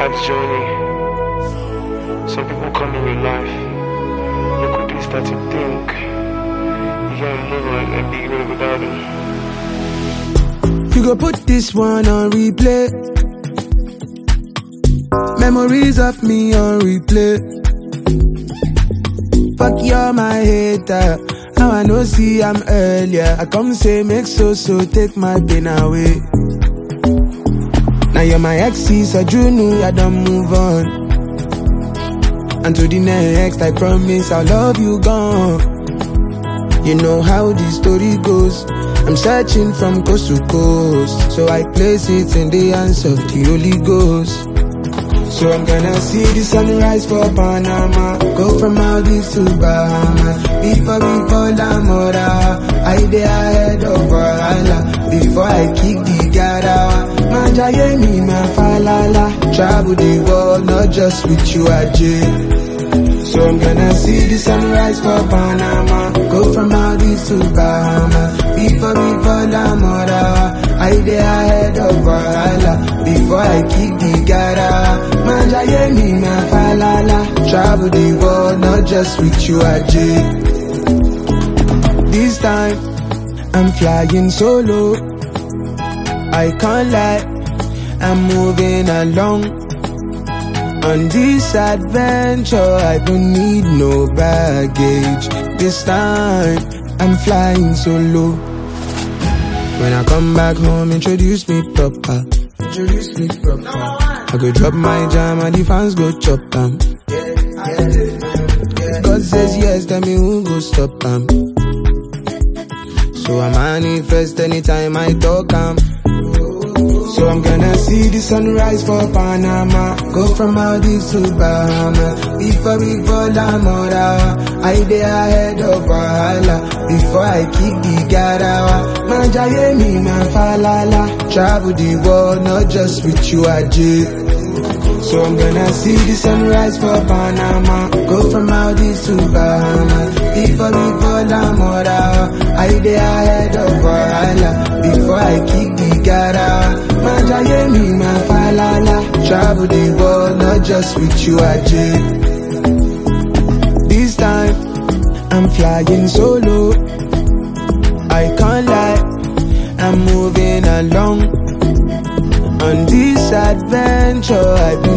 life's journey. Some people come in your life, you quickly start to think you can't move on and be good without them. You go put this one on replay. Memories of me on replay. Fuck you're my hater. Now I know see I'm earlier. I come say make so take my pain away. Now you're my exes, so you know I don't move on. And to the next, I promise I'll love you gone. You know how the story goes. I'm searching from coast to coast, so I place it in the hands of the Holy Ghost. So I'm gonna see the sunrise for Panama, go from Maldives to Bahamas. Before we fall Amora, I dey ahead of Valhalla. Before I kick the Garawa, Manjaye mi ma falala. Travel the world, not just with you, Ajay. So I'm gonna see the sunrise for Panama, go from Maldives to Bahamas. Before we fall Amora, I dey ahead of Valhalla. Before I kick the Garawa, Manjaye mi ma falala. Travel the world, not just with you, Ajay. This time, I'm flying solo. I can't lie, I'm moving along. On this adventure, I don't need no baggage. This time, I'm flying solo. When I come back home, introduce me proper. Introduce me proper. I go drop my jam and the fans go chop them. God says yes, tell me who go stop them. So I manifest anytime I talk am. So I'm gonna see the sunrise for Panama, go from Maldives to Bahamas. Before we fall Amora, I dey ahead of Valhalla. Before I kick the Garawa, Manjaye mi ma falala. Travel the world, not just with you, Ajay. So I'm gonna see the sunrise for Panama, go from Maldives to Bahamas. Before we fall Amora, I dey ahead of Valhalla. Before I kick the Garawa, Manjaye mi ma falala. Travel the world, not just with you, Ajay. This time, I'm flying solo. I can't lie, I'm moving along. On this adventure, I